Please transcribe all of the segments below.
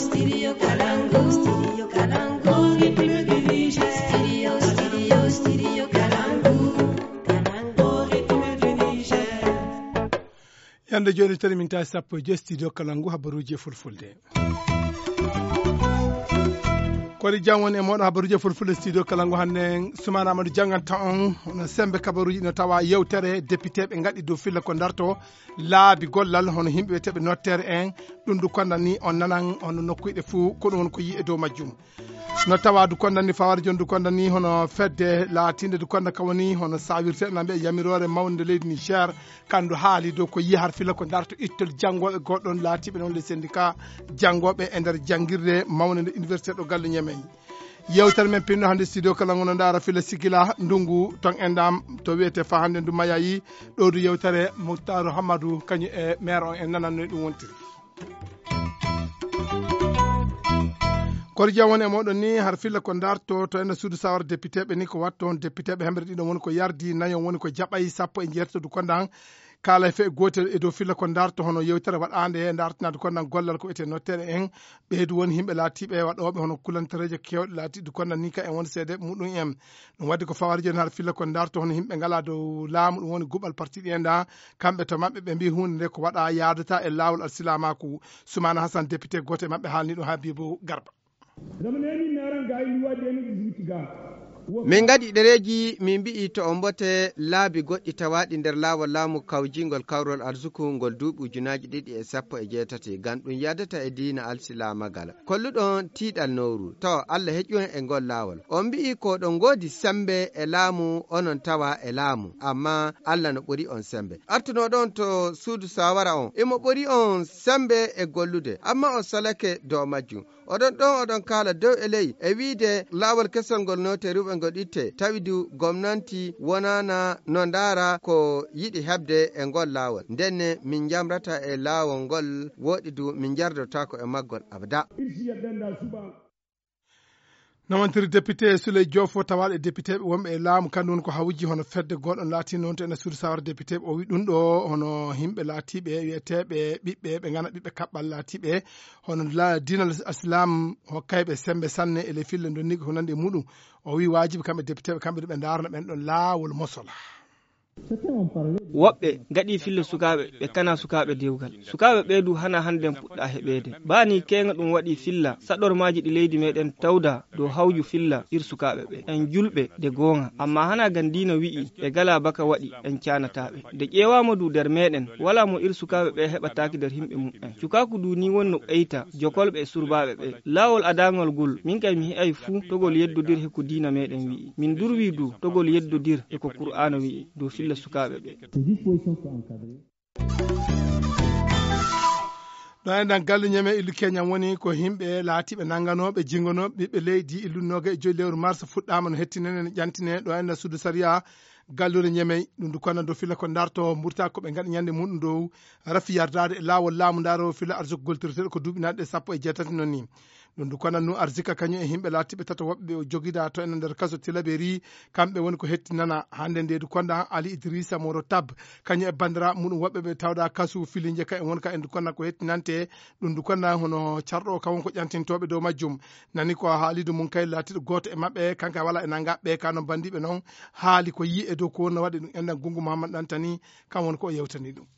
Studio Kalangu. Studio Kalangu. Studio Kalangu. Yande joni tani min ta sappo je studio Kalangu habaruji fulfulde. Kodi jangwon e moɗo habaruji fulfulde studio Kalangu hande Soumana Amadou janganta on no sembe kabaruji no tawa yewtere député ɓe gaɗi dow filla ko darto laabi gollal hono himɓe teɓe nottere en ɗum du kondani on nanan hono nokkuyɗe fuu ko ɗum won ko yi e dow majjum no tawa du kondani fawar jon du kondani hono fedde latinde du konda kawani hono sawirte nambe yamirore mawde leydi Niger kandu haali dow ko yi har filla ko darto ittol jangoɓe goɗɗon laatiɓe noon le syndicat jangoɓe e nder jangirde mawde nde université ɗo galle Ñamey yewtere men pinno hande studio Kalangu no ndara fila sigila ndungu ton endam to wiyete fa hande ndu mayayi ɗo du yewtere Moutaru Hamadou kañum e maire on en nananno ɗum wontiri korja woni e moɗon ni har filla ko darto to ene suudu sawar député ɓe ni ko watto on député ɓe hemɓere ɗiɗon woni ko yardi nayon woni ko jaɓay sappo e jeertodu kondan kala e fe gotel e dow filla ko darto hono yewtere waɗande e dartinade kondan gollal ko wiyete nottere en ɓeydu woni himɓe laatiɓe waɗoɓe hono kulantareje kewɗe laatiɗe kondan ni ka en woni seede muɗum en ɗum wadde ko fawari joni har filla ko darto hono himɓe ngala dow laamu ɗum woni guɓal parti ɗi enda kamɓe to maɓɓe ɓe mbi hunde nde ko waɗa yadata e lawol alsilamaku Soumana Hassan député goto e maɓɓe haalni ɗum ha Bibo Garba min gaɗi ɗereji min mbi'i to on mbote laabi goɗɗi tawaɗi nder laawol laamu kawjingol kawrol arsuku ngol duuɓi ujunaji 218 gam ɗum yadata e diina alsilamagal kolluɗon tiiɗal nowru tawa Allah heƴƴu e ngol laawol on mbi'i ko ɗon ngoodi sembe e laamu onon tawa e laamu amma Allah no ɓuri on sembe artunoɗon to suudu sawara on imo ɓuri on sembe e gollude amma on salake dow majjum oɗon ɗon oɗon kala dow e ley e wiide laawol kesol ngol note ruɓe ngol itte tawidu gomnanti wonana no ndara ko yiɗi hebde e ngol laawol ndenne min jamrata e laawol ngol woɗidu min jardotako e maggol abada nawantiri député Souley Diofo tawaɗe député ɓe wonɓe e laamu kandu woni ko hawji hono fedde goɗɗon laati noon to ene suudu sawar député ɓe o wi ɗum ɗo hono himɓe laatiɓe wiyeteɓe ɓiɓɓe ɓe gana ɓiɓɓe kaɓɓal laatiɓe hono dinal islam hokkayɓe sembe sanne e le fille ndo nigi ko nandi e muɗum o wi wajibi kamɓe député ɓe kamɓe ɓe darna ɓen ɗon laawol mosola woɓɓe gaɗi fille sukaɓe ɓe kana sukaɓe dewgal sukaɓe ɓeydu hana handen puɗɗa heɓede bani kenga ɗum waɗi filla saɗormaji ɗi leydi meɗen tawda dow hawju filla ir sukaɓe ɓe en julɓe de gonga amma hana gandina wi'i ɓe gala baka waɗi en canataɓe de ƴewama du nder meɗen wala mo ir sukaɓe ɓe heɓataki nder himɓe mum'en cukaku du ni wonno ɓeyta jokolɓe e surbaɓe ɓe lawol adagol gol min kay mi heƴay fuu togol yeddodir e ko dina meɗen wi'i min durwi du togol yeddodir e ko Qur'ana wi'i dow filla sukaɓe ɓe ɗo enɗan galle Ñamey illu Keñam woni ko himɓe laatiɓe nangganoɓe jingganoɓe ɓiɓɓe leydi illunoga e joyi lewru mars fuɗɗama no hettinene no ƴantine ɗo enɗan suudu saria gallure Ñamey ɗum du kono dow filla ko darto mburta koɓe gaɗi ñande muɗum dow rafi yardade e laawol laamu daro filla arsuku goltirteɗo ko duuɓinaɗe 17 noon ni ɗum du kono nu arsika kañum e himɓe laatiɓe tata woɓɓe o joguida to enen nder kaso Tilaberi kamɓe woni ko hettinana hande nde du konda Ali Idrissa Moro Tab kañum e bandira muɗum woɓɓe ɓe tawda kasu Filinje ka en woni ka en du konda ko hettinante ɗum du konda hono carɗo ka won ko ƴantintoɓe dow majjum nani ko haalidu mum kay laatiɗo goto e maɓɓe kanka wala e nangaɓe kano bandiɓe noon haali ko yi e dow ko wonno waɗi ɗum enɗan Gungu Mahamadou Ɗantani kam woni ko o yewtani ɗum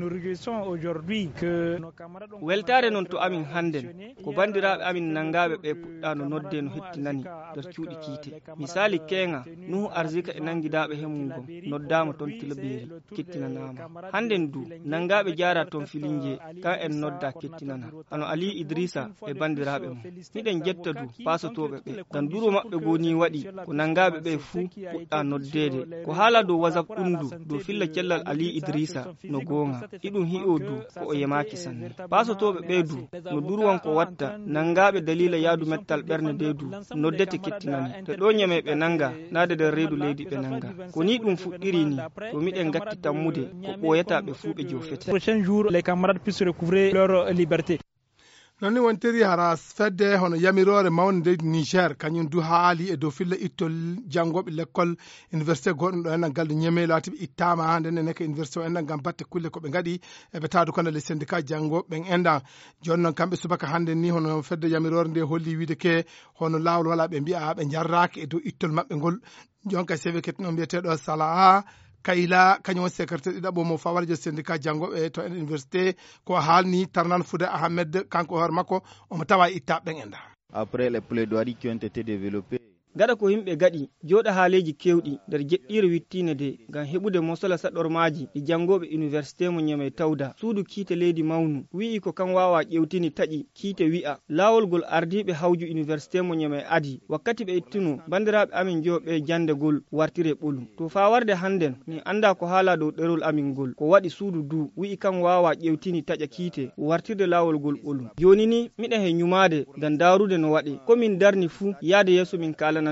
weltare noon to amin hannden ko bandiraɓe amin nangaɓe ɓe puɗɗa no nodde no hettinani nder cuuɗi kiite misali kenga nuhu arsika e nanguidaɓe hemugom noddama toon Tilaberi kettinanama hannden du nangaɓe jara toon Filinje kan en nodda kettinana ano Ali Idrissa e bandiraɓe mum miɗen jetta du pasotoɓe ɓe ngam duro maɓɓe goni waɗi ko nangaɓe ɓe fuu puɗɗa noddede ko haala dow WhatsApp ɗum du dow filla cellal Ali Idrissa no gonga iɗum hi'o du ko o yemaki sanne pasotoɓe ɓeydu no durwan ko watta nangaɓe dalila yaadu mettal ɓerne de du noddete kettinani te ɗo Ñamey ɓe nanga nade nder reedu leydi ɓe nanga ko ni ɗum fuɗɗiri ni to miɗen gatti tammude ko ɓoyata ɓe fuu ɓe jofete. nonni wontiri hara fedde hono yamirore mawde Niger kañum du haali e dow filla ittol jangoɓe l'école université goɗɗum ɗo enɗan galde ñeme latiɓe ittama hande nen ko université o enɗan gam batte kulle koɓe gaɗi eɓe taadu kono les syndicat jangoɓe enɗan joni noon kamɓe subaka hande ni hono fedde yamirore nde holli wiide ke hono lawol wala ɓe mbiya ɓe jarraki e dow ittol mabɓe ngol jonka sewe kettino mbiyeteɗo Salah Kayla kañum secrétaire ɗiɗaɓo mo fawarjo syndicat jangoɓe to université ko haalni Tarnan Fouda Ahmed kanko hoore makko omo tawa itta ɓen enda. Après les plaidoiries qui ont été développées, gaɗa ko yimɓe gaɗi joɗa haaleji kewɗi nder jeɗɗire wittine de ngam heɓude mosola saɗormaji ɗi jangoɓe université mo ñame tawda suudu kiite leydi mawnu wi'i ko kan wawa ƴewtini taƴi kiite wi'a laawolgol ardiɓe hawju université mo ñame adi wakkati ɓe ittino bandiraɓe amin joɓe jandegol wartire ɓolum to fawarde hannden min anda ko haala dow ɗerol amin ngol ko waɗi suudu du wi'i kan wawa ƴewtini taƴa kiite wartirde laawolgol ɓolum joni ni miɗen he ñumade ngam darude no waɗi komin darni fuu yaade yeeso min kala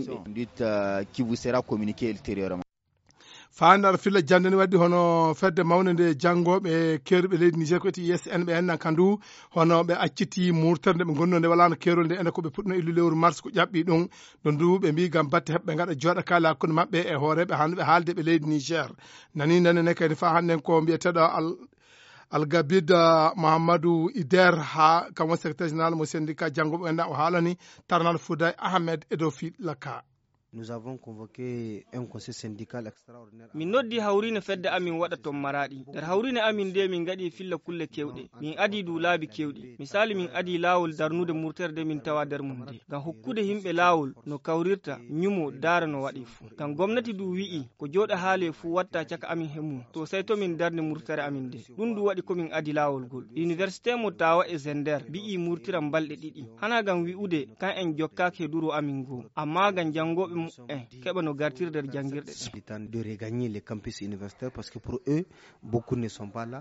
qui vous sera communiqué ultérieurement. Fandar filla jande ni waddi hono fedde mawne nde jangoɓe keruɓe leydi Niger ko eti ISN ɓe enna kandu hono ɓe acciti murterde ɓe gonno nde walano kerol nde ene koɓe puɗɗino illu lewru mars ko ƴaɓɓi ɗum ɗo ndu ɓe mbi gam batte heɓɓe gaɗa jooɗa kala hakkude mabɓe e hooreɓe hande ɓe haalde ɓe leydi Niger nani nanene kadi fa hannden ko mbiyeteɗo Algabid Mahamadou Ider ha kam woni secrétaire général mo syndicat jangoɓe enɗa o haalani Tarnan Fouda Ahmed e dow fiɗlaka. Nous avons convoqué un conseil syndical extraordinaire. Min noddi hawrine fedde amin waɗa ton maraɗi nder hawrine amin nde min gaɗi filla kulle kewɗe min adi du laabi kewɗi misali min adi laawol darnude murterde min tawa nder mum nde ngam hokkude himɓe laawol no kawrirta ñumo daara no waɗi fuu ngam gomnati du wi'i ko jooɗa haale fuu watta caka amin he mum to sey to min darni murtere amin nde ɗum du waɗi komin adi laawol ngol université mo tawa e Zender bi'i murtiram balɗe ɗiɗi hana gam wi'ude kan en jokkaki e duro amin goo amma gam jangoɓe keɓa no gartirde jangirɗe de regagner les campus universitaires parce que pour eux beaucoup ne sont pas là.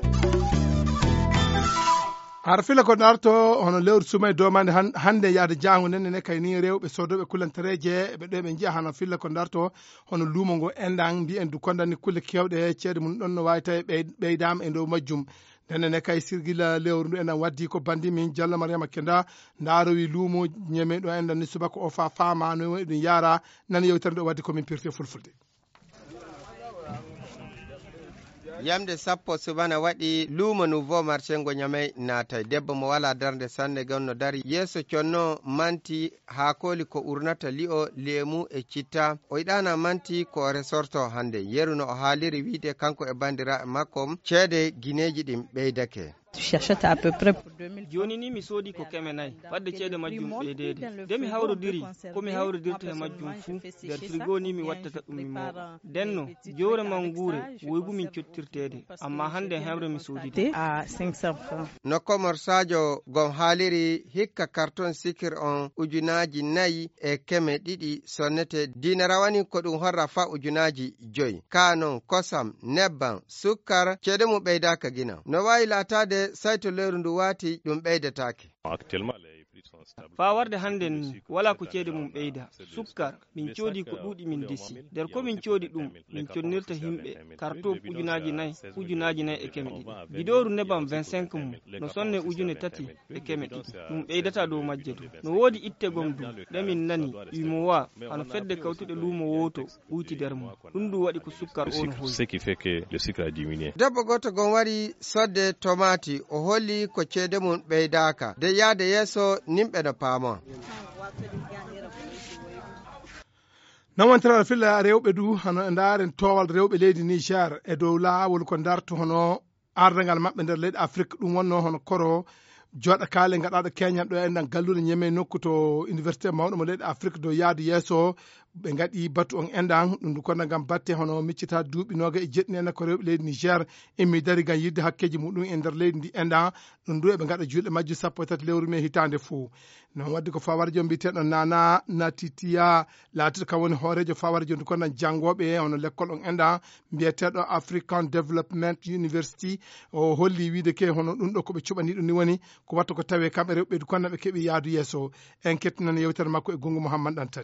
har fila ko darto hono lewru sumay domande hande yaade jango nenne kay ni rewɓe sodoɓe kullantareje ɓe ɗo ɓe jiya hano filla ko darto hono luumo ngo endan mbi en du kondani kulle kewɗe ceede mum ɗon no wawi tawi ɓeydama e dow majjum nenne kay sirgila lewru ndu enen waddi ko bandi min Diallo Mariama Kenda ndarowi luumo ñeme ɗo endan ni subaka o fa fama no ɗum yara nan yewtere ɗo waddi komin pirte fulfulde. Yamde sappo subana waɗi luumo nouveau marché ngo ñamay naatay debbo mo wala darde sanne gonno dari yeeso conno manti haakoli ko urnata li'o leemu e citta o yiɗana manti ko resorto hande yeruno o haaliri wiide kanko e bandiraɓe makko ceede guineji ɗin ɓeydake. joni ni mi soodi ko keme nayi wadde ceede majjum ɓeydede nde mi hawrodiri komi hawrodirta e majjum fuu nder frigo ni mi wattata ɗum mi moɓa denno jowre man guure woygu min cottirtede amma hande hemre mi soodide nokkomor sadio gon haaliri hikka carton sikir on ujunaji 4 e keme ɗiɗi sonnete dina rawani ko ɗum horra fa ujunaji 5 ka non kosam nebban sukkar ceede mum ɓeydaka gina no wawi latade sayto lewru ndu wati ɗum ɓeydetake. fa warde hande ni wala ko ceede mum ɓeyda sukkar min coodi ko ɗuuɗi min desi nder komin coodi ɗum min connirta himɓe karto ujunaji 4 ujunaji 4 e keme ɗiɗi bidoru nebam 25 mum no sonne ujune 3 e keme ɗiɗi ɗum ɓeydata dow majje du no woodi ittegom du ɗemin nani UMOA hano fedde kawtuɗe luumo woto ɓuyti nder mum ɗum du waɗi ko sukkar o no hoyi. debbo goto gon wari sodde tomati o holli ko ceede mum ɓeydaka de yaade yeeso nimɓe no paama. nawantara filla rewɓe du hano e ndaren towal rewɓe leydi Niger e dow laawol ko darto hono ardangal maɓɓe nder leydi Afrique ɗum wonno hono koro joɗa kaale gaɗaɗo keñal ɗo enɗan gallude ñeme nokku to université mawɗo mo leydi Afrique do yaadu yeeso ɓe gaɗi battu on enɗan ɗum du kono gam batte hono miccita duuɓi noga e jeɗɗi enen ko rewɓe leydi Niger immi dari gam yidde hakkeji muɗum e nder leydi ndi enɗan ɗum du eɓe gaɗa julɗe majju 13 lewru me hitande fou non wadde ko fawarjo mbiteɗo Nana Natitiya laatiɗo kam woni hoorejo fawarjo ndu kono jangoɓe hono l'école on enɗan mbiyeteɗo African Development University o holli wiide ke hono ɗum ɗo koɓe cuɓani ɗum ni woni ko watta ko tawe kamɓe rewɓe du kono ɓe keeɓi yaadu yeeso en kettinan yewtere makko e gongo Mouhammad Dantani.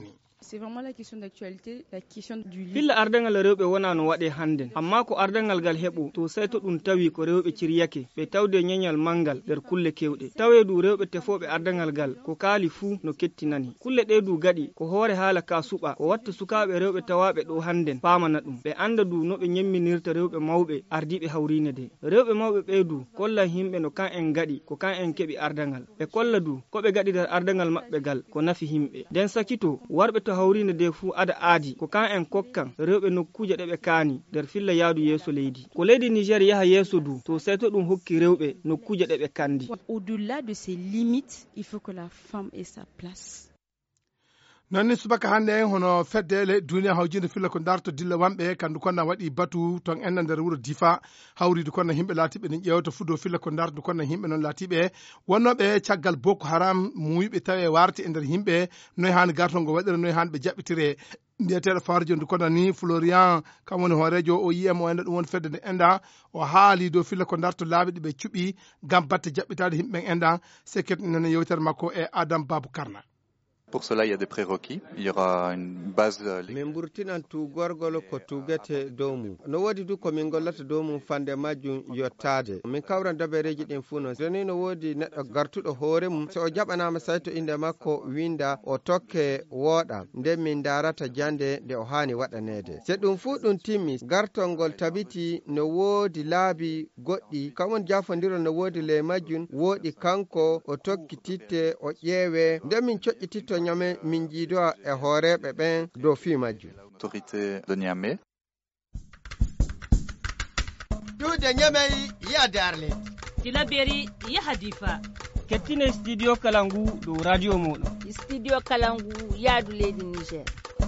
C'est vraiment la question d'actualité, la question du livre. Filla ardangal rewɓe wona no waɗe handen, amma ko ardangal ngal heɓu to sey to ɗum tawi ko rewɓe ciriyake ɓe tawde ñeñal mangal nder kulle kewɗe. Tawe du rewɓe tefoɓe ardangal ngal ko kaali fuu no kettinani. Kulle ɗe du gaɗi ko hoore haala ka suɓa ko watta sukaɓe rewɓe tawaɓe ɗo handen pamana ɗum. Ɓe anda du no ɓe ñemminirta rewɓe mawɓe ardiɓe hawrine de. Rewɓe mawɓe ɓeydu kollan himɓe no kan en gaɗi ko kan en keɓi ardangal. Ɓe kolla du ko ɓe gaɗitar ardangal maɓɓe gal ko nafi himɓe. Den sakito warɓe to hawrine de fuu ada aadi ko kan en kokkan rewɓe nokkuje ɗe ɓe kaani nder filla yaadu yeeso leydi. Ko leydi Niger yaha yeeso du to sey to ɗum hokki rewɓe nokkuje ɗe ɓe kandi. Au-delà de ces limites, il faut que la femme ait sa place. nonni subaka hande en hono feddele duniya hawjinde filla ko darto dilla wamɓe kandu konna waɗi batu ton enna nder wuuro difa hawride konna himɓe laatiɓe ne ƴewta fudo filla ko darto konna himɓe noon laatiɓe wonnoɓe caggal boko haram muyɓe tawe warti e nder himɓe noy hani gartongo waɗira noy hani ɓe jaɓɓitire mbiyeteɗo farjo ndu kono ni Florian kam woni hoorejo o yiyama o enda ɗum woni fedde nde enda o haali dow filla ko darto laaɓi ɗi ɓe cuɓi gam batte jaɓɓitade himɓe ɓen enda sekket nene yewtere makko e Adam Babou Karna. Pour cela, il y a des prérequis. Il y aura une base. Min burtinan tugorgol ko tugete dow mum. No wodi du ko min gollata dow mum fande majjum yottade. Min kawran dabareji ɗin fuu non. Soni no wodi neɗɗo gartuɗo hoore mum so o jaɓanama sayto inde makko winda o tokke wooɗa nden min darata jande nde o hani waɗanede. Se ɗum fuu ɗum timmi gartolngol tabiti no wodi laabi goɗɗi kamon jafondirol no wodi le majjum woɗi kanko o tokki titte o ƴeewe nden min coƴƴititto nyame min jiido e hooreɓe ɓen dow fi majjum. Autorité de Niamey. Duude Niamey yahde Arlet. Tilaberi yaha Difa. Kettine studio Kalangu dow radio moɗon. Studio Kalangu yaadu leydi Niger.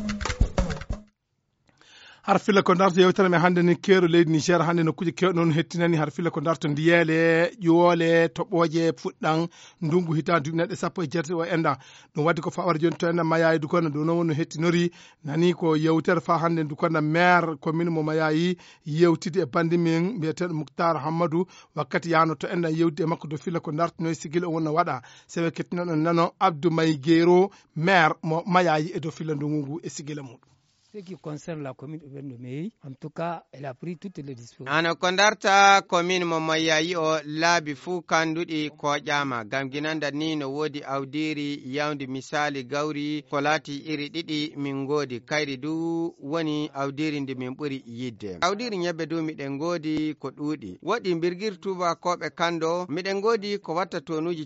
har filla ko darto yewtere men hande ni keero leydi Niger hande no kuje kewɗe noon hettinani har filla ko darto ndiyele ƴoole toɓoje fuɗɗan ndungu hitande neɗɗe sappo e jeetati o enda ɗum wadde ko fawara joni to enda mayayi dukonna ɗum noon no hettinori nani ko yewtere fa hande dukonna maire commune mo mayayi yewtide e bandi min mbiyeteɗo Moukhtar Hammadou wakkati yano to enda yewtide e makko do filla ko dartinoy sigil o wonno waɗa sewe kettinoɗon nano Abdou May Guéro maire mo mayayi e do filla ndungu ngu e sigila muɗum. Ce qui concerne la commune urbaine de Meyi, en tout cas, elle a pris toutes les dispositions. Ano kondarta commune mo mayayi o laabi fuu kanduɗi ko ƴama gam ginanda ni no wodi awdiri yawdi misali gawri ko laati iri ɗiɗi min godi kayri du woni awdiri ndi min ɓuri yidde. Awdiri ñebbe du miɗen godi ko ɗuuɗi woɗi birgir tubakoɓe kando miɗen godi ko watta tonuji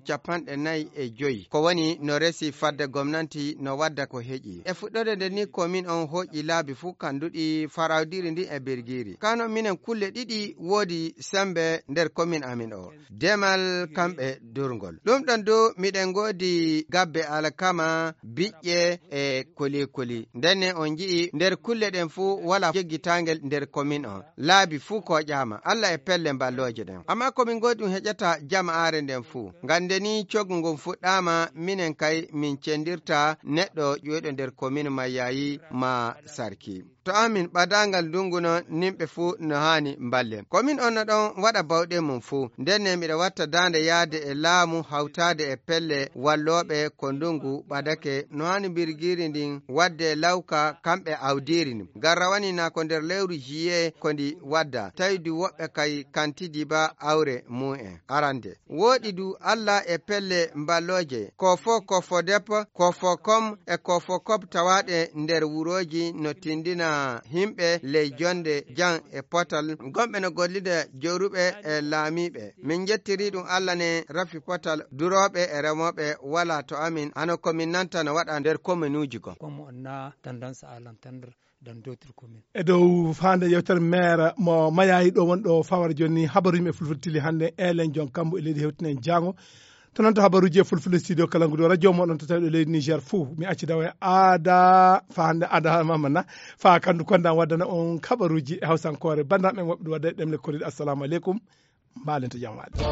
45 ko woni no resi fadde gomnanti no wadda ko heƴi e fuɗɗode nde ni commune on hoƴi laabi fuu kanduɗi farawdiri ndi e birgiri kano minen kulle ɗiɗi woodi sembe nder commune amin o demal kamɓe durgol ɗum ɗon do miɗen godi gabbe alkama biƴƴe e koli ndenne on jii nder kulle ɗen fuu wala jeggitangel nder commune o laabi fuu ko ƴama Allah e pelle mballoje ɗen amma komin godi ɗum heƴata jama'are nden fuu gande ni coggu ngon fuɗɗama minen kay min cendirta neɗɗo ƴoyɗo nder commune mayayi ma sarki to amin ɓadangal ndungu no nimɓe fuu no hani mballen komin on no ɗon waɗa bawɗe mum fuu ndenne miɗa watta dande yaade e laamu hawtade e pelle walloɓe ko ndungu ɓadake no hani birgiri ndin wadde lawka kamɓe awdiri ni garra wani na ko nder lewru juillet ko ndi wadda tawdi woɓɓe kay kantidi ba awre mu'en arande woɗi du Allah e pelle mballoje ko fo deppa ko fo kom e ko fo kob tawaɗe nder wuroji no tindina himɓe ley jonde jan e potal gomɓe no gollida joruɓe e laamiɓe min jettiri ɗum Allah ne rafi potal duroɓe e remoɓe wala to amin hano komin nanta no waɗa nder commune uji go comme on a tendance à l'entendre dans d'autres communes. E dow fande yewtere maire mo mayayi ɗo wonɗo fawara joni habaru yimɓe fulfultili hande elen jon kambo e leydi hewtinen jango to noon to habaruji e fulfulde studio Kalangu do radio moɗon to tawi ɗo leydi Niger fou mi accidawa e aada fa hande aada mamana fa kandu kondan waddana on habaruji e hawsankore bandaɓe woɓɓe ɗo wadda ɗemle korriɗe assalamu aleykum mbalen to jam waɗi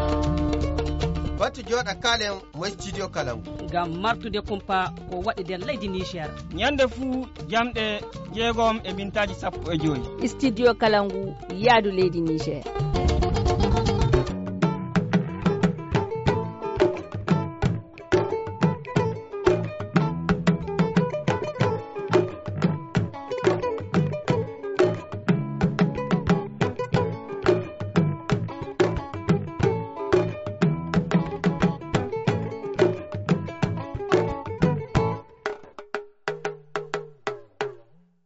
batu joɗa kalen mo studio Kalangu ngam martude kumpa ko waɗi nder leydi Niger ñande fuu jamɗe 6 e mintaji 15 studio Kalangu yaadu leydi Niger